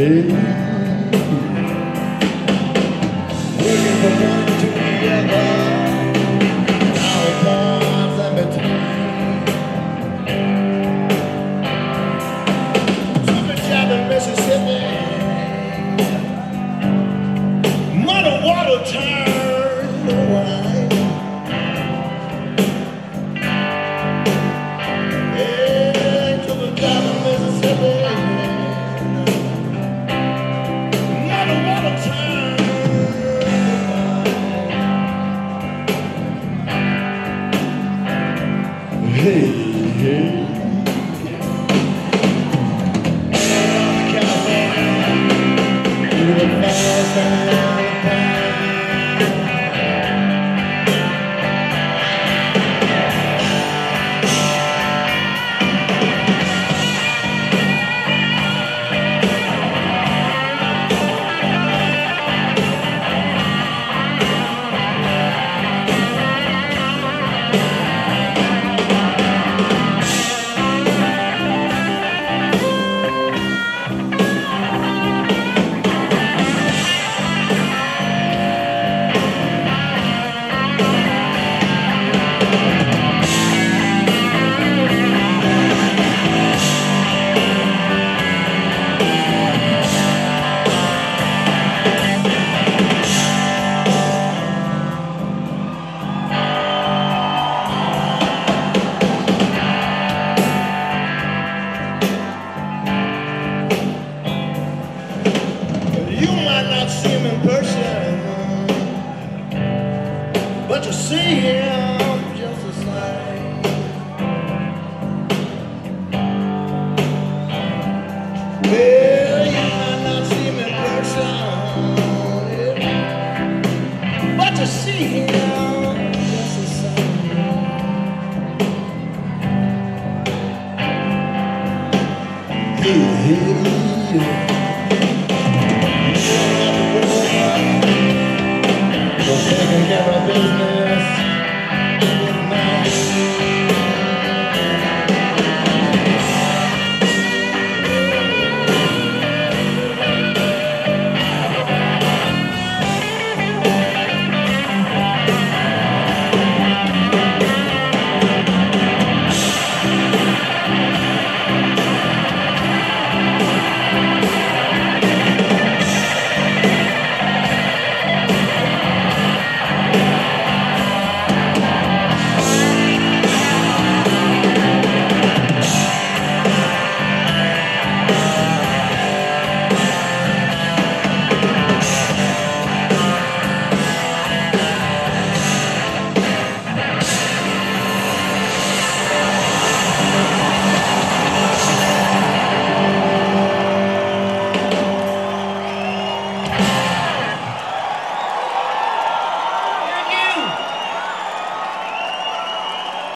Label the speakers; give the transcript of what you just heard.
Speaker 1: Working from one to the other, now bonds in between. Took a job in Mississippi, muddy water turned wine. Yeah, took a job in Mississippi. Hey, hey. California, you the fast and you might not see him in person, but you see him just the same.